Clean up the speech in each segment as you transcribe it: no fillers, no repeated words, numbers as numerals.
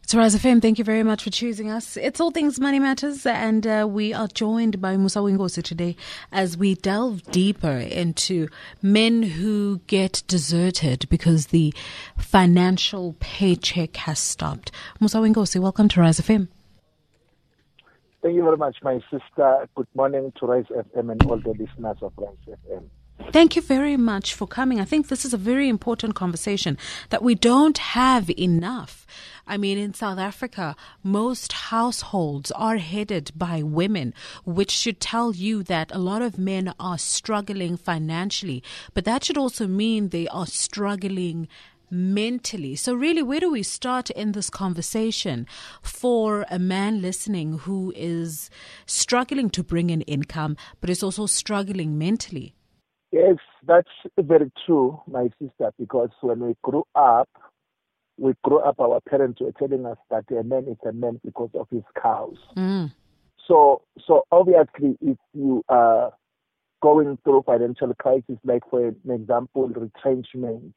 So, Rise FM, thank you very much for choosing us. It's All Things Money Matters, and we are joined by Musa Wingosi today as we delve deeper into men who get deserted because the financial paycheck has stopped. Musa Wingosi, welcome to Rise FM. Thank you very much, my sister. Good morning to Rise FM and all the listeners of Rise FM. Thank you very much for coming. I think this is a very important conversation that we don't have enough. I mean, in South Africa, most households are headed by women, which should tell you that a lot of men are struggling financially. But that should also mean they are struggling mentally. So really, where do we start in this conversation for a man listening who is struggling to bring in income, but is also struggling mentally? Yes, that's very true, my sister, because when we grew up, our parents were telling us that a man is a man because of his cows. So obviously, if you are going through financial crisis, like for an example, retrenchment,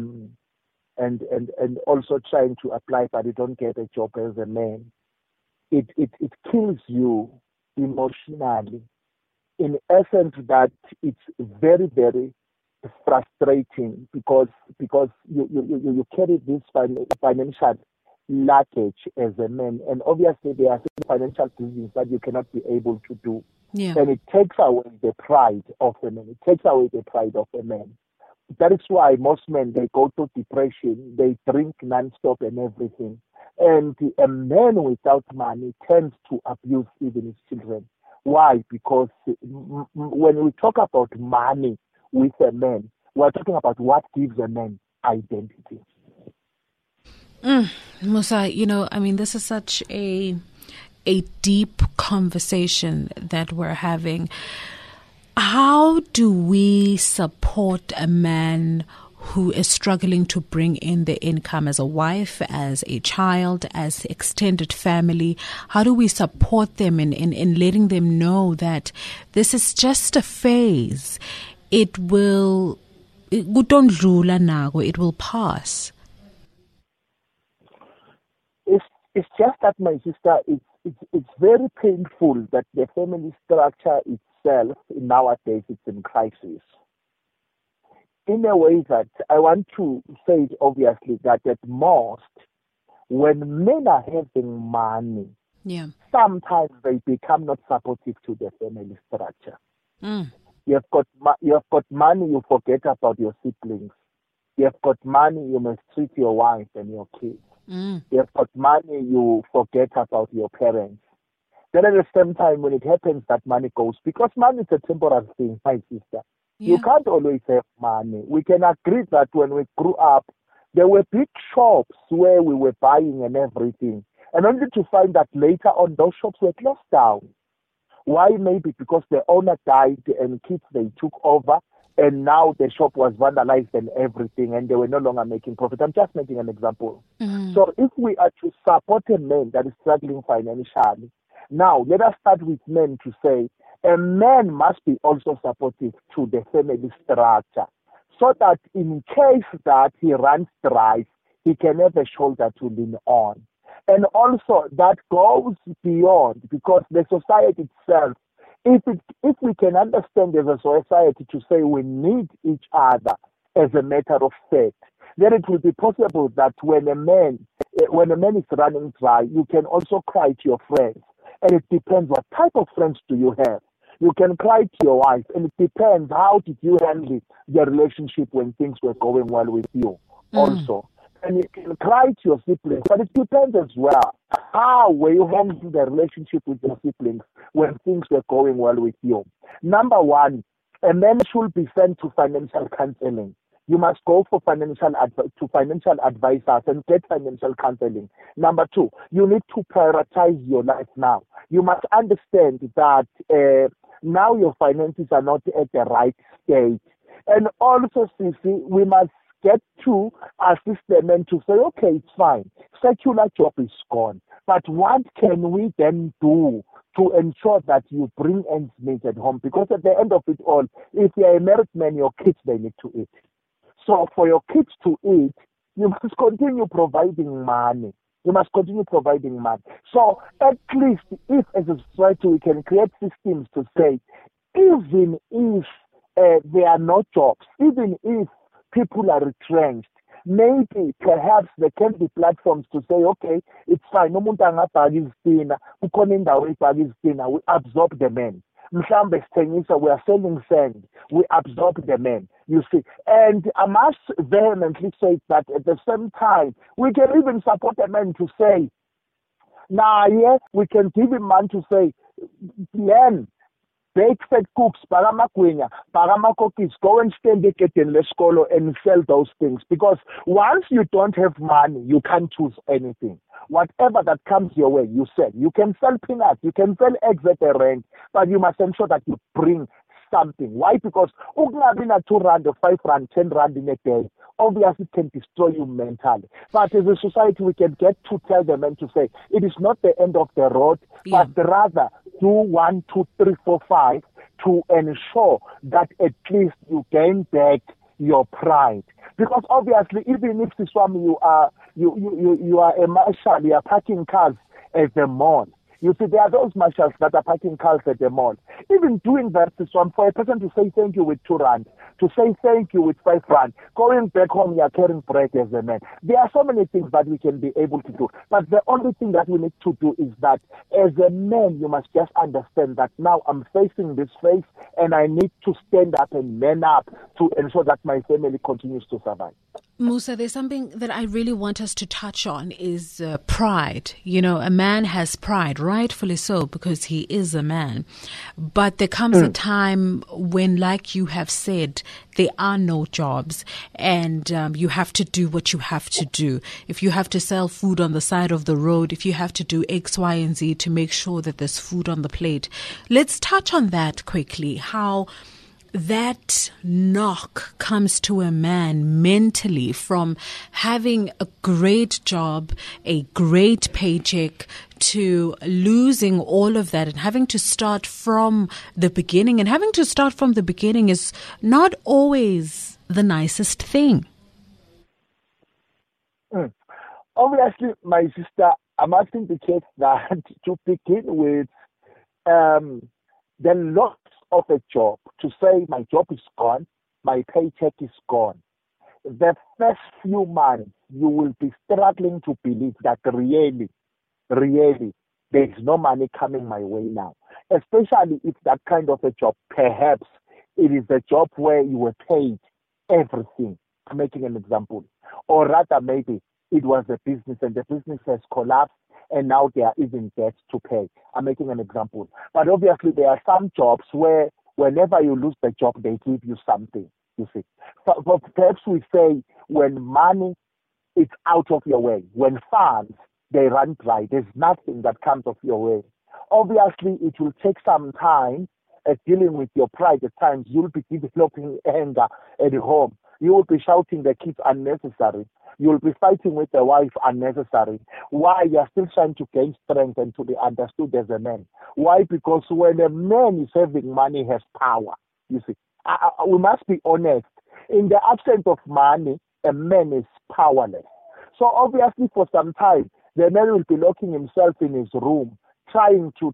and also trying to apply, but you don't get a job as a man, it kills you emotionally. In essence, that it's very, very frustrating because you carry this financial luggage as a man, and obviously there are certain financial decisions that you cannot be able to do, and it takes away the pride of a man. It takes away the pride of a man. That is why most men, they go to depression, they drink non-stop and everything, and a man without money tends to abuse even his children. Why? Because when we talk about money with a man, we're talking about what gives a man identity. Musa, this is such a deep conversation that we're having. How do we support a man who is struggling to bring in the income as a wife, as a child, as extended family? How do we support them in letting them know that this is just a phase? It will pass. It's just that, my sister, it's very painful that the family structure itself nowadays is in crisis. In a way that I want to say it obviously that at most, when men are having money, sometimes they become not supportive to the family structure. You have got money, you forget about your siblings. You have got money, you mistreat your wife and your kids. You have got money, you forget about your parents. Then at the same time, when it happens, that money goes, because money is a temporary thing, my sister. You can't always have money. We can agree that when we grew up, there were big shops where we were buying and everything, and only to find that later on those shops were closed down. Why? Maybe because the owner died and kids, they took over, and now the shop was vandalized and everything, and they were no longer making profit. I'm just making an example. So if we are to support a man that is struggling financially, now let us start with men to say, a man must be also supportive to the family structure, so that in case that he runs dry, he can have a shoulder to lean on. And also that goes beyond, because the society itself, if we can understand as a society to say we need each other as a matter of fact, then it will be possible that when a man is running dry, you can also cry to your friends. And it depends what type of friends do you have. You can cry to your wife, and it depends how did you handle the relationship when things were going well with you also. And you can cry to your siblings, but it depends as well. How were you handling the relationship with your siblings when things were going well with you? Number one, a man should be sent to financial counseling. You must go for financial advisors and get financial counseling. Number two, you need to prioritize your life now. You must understand that now your finances are not at the right stage. And also, Sisi, we must get to assist the men to say, okay, it's fine. Secular job is gone. But what can we then do to ensure that you bring ends meet at home? Because at the end of it all, if you're a married man, your kids, they need to eat. So for your kids to eat, you must continue providing money. We must continue providing money. So at least if as a society we can create systems to say, even if there are no jobs, even if people are retrenched, maybe perhaps there can be platforms to say, okay, it's fine, umuntu angabhaka izitina, kukhona indawo ebhaka izitina, we absorb the men. Mhlambe sithengisa, we are selling sand, we absorb the men, you see. And I must vehemently say that at the same time, we can even support the men to say, we can give him money to say, learn, bake fat cooks, paramagwinya, paramakokis, go and stand in lesikolo and sell those things. Because once you don't have money, you can't choose anything. Whatever that comes your way, you sell. You can sell peanuts, you can sell eggs at a rent, but you must ensure that you bring something. Why? Because ukungabi 2 rand or 5 rand, 10 rand in a day, obviously can destroy you mentally. But as a society, we can get to tell them and to say, it is not the end of the road, but rather do 1, 2, 3, 4, 5 to ensure that at least you gain back your pride. Because obviously, even if this one you are a marshal, you are parking cars at the mall. You see, there are those marshals that are parking cars at the mall. Even doing that, this one, for a person to say thank you with 2 rand, to say thank you with 5 rand, going back home, you are carrying bread as a man. There are so many things that we can be able to do. But the only thing that we need to do is that as a man, you must just understand that now I'm facing this phase and I need to stand up and man up to ensure that my family continues to survive. Musa, there's something that I really want us to touch on is pride. You know, a man has pride, rightfully so, because he is a man. But there comes a time when, like you have said, there are no jobs and you have to do what you have to do. If you have to sell food on the side of the road, if you have to do X, Y, and Z to make sure that there's food on the plate. Let's touch on that quickly, how that knock comes to a man mentally from having a great job, a great paycheck, to losing all of that and having to start from the beginning. And having to start from the beginning is not always the nicest thing. Obviously, my sister, I must indicate that to begin with, the loss of a job, to say my job is gone, my paycheck is gone. The first few months, you will be struggling to believe that really, there is no money coming my way now. Especially if that kind of a job, perhaps it is a job where you were paid everything, I'm making an example. Or rather, maybe it was a business and the business has collapsed and now there are even debts to pay. I'm making an example. But obviously, there are some jobs where whenever you lose the job, they give you something, you see. But perhaps we say when money is out of your way, when funds, they run dry, there's nothing that comes of your way. Obviously, it will take some time at dealing with your pride. At times, you'll be developing anger at home. You will be shouting the kids unnecessary. You will be fighting with the wife unnecessary. Why? You are still trying to gain strength and to be understood as a man. Why? Because when a man is having money, he has power. You see, we must be honest. In the absence of money, a man is powerless. So obviously, for some time, the man will be locking himself in his room, trying to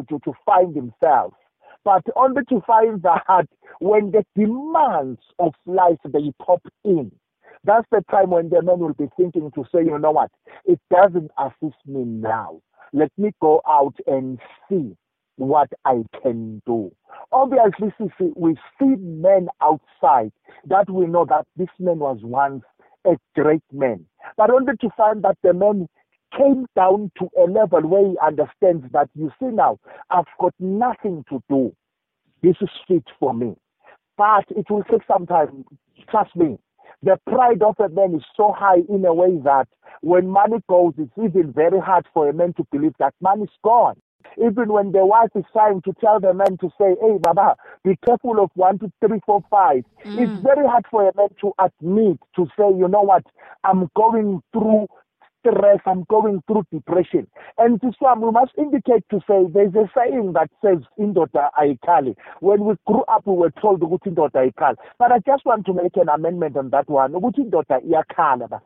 find himself. But only to find that when the demands of life, they pop in, that's the time when the man will be thinking to say, you know what, it doesn't assist me now. Let me go out and see what I can do. Obviously, we see men outside that we know that this man was once a great man. But only to find that the man came down to a level where he understands that, you see now, I've got nothing to do. This is fit for me. But it will take some time. Trust me. The pride of a man is so high in a way that when money goes, it's even very hard for a man to believe that money is gone. Even when the wife is trying to tell the man to say, hey, Baba, be careful of 1, 2, 3, 4, 5. It's very hard for a man to admit, to say, you know what, I'm going through stress, I'm going through depression. And this one, we must indicate to say, there's a saying that says, indoda ayikali. When we grew up, we were told, indoda ayikali. But I just want to make an amendment on that one. Indoda iyakhala bafethu.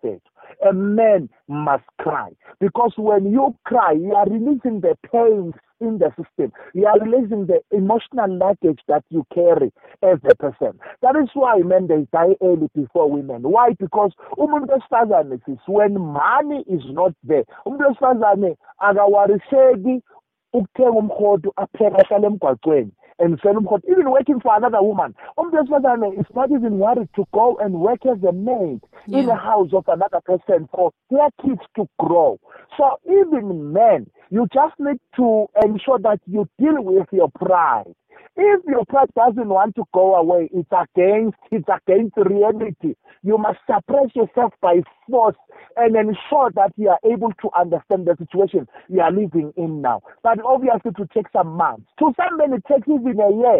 a man must cry. Because when you cry, you are releasing the pain in the system. You are releasing the emotional luggage that you carry as a person. That is why men, they die early before women. Why? Because umuntu wesifazane is when money is not there. Umuntu wesifazane akawariseki ukuthenga umkhodo apheka ahlale emgwaqweni and sell umkhodo, even working for another woman. Umuntu wesifazane is not even worried to go and work as a maid in the house of another person for their kids to grow. So even men, you just need to ensure that you deal with your pride. If your pride doesn't want to go away, it's against reality. You must suppress yourself by force and ensure that you are able to understand the situation you are living in now. But obviously to take some months. To some men it takes even a year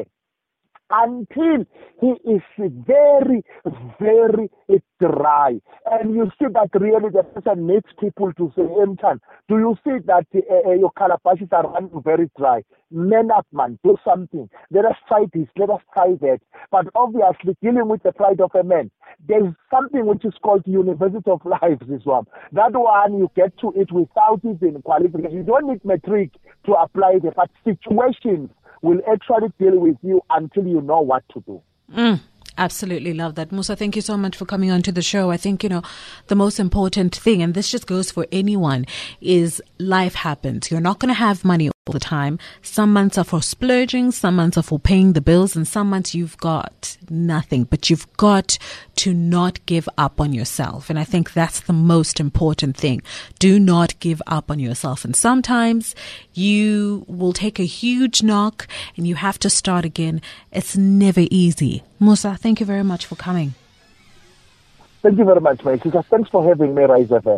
until he is very, very dry. And you see that really the person needs people to say, Mchan, do you see that your calabashes are running very dry? Man up, man, do something. Let us try this, let us try that. But obviously, dealing with the pride of a man, there's something which is called University of Life, this one. That one, you get to it without even qualification. You don't need metric to apply it, but situations will actually deal with you until you know what to do. Absolutely love that. Musa, thank you so much for coming on to the show. I think, the most important thing, and this just goes for anyone, is life happens. You're not going to have money all the time. Some months are for splurging, some months are for paying the bills, and some months you've got nothing. But you've got to not give up on yourself. And I think that's the most important thing. Do not give up on yourself. And sometimes you will take a huge knock and you have to start again. It's never easy. Musa, thank you very much for coming. Thank you very much, my sister. Thanks for having me, Rise FM.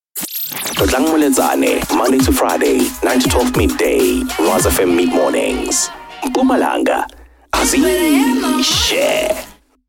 Monday to Friday, 9 to 12 midday, Rise FM mid mornings. Mpumalanga, Aziz, share.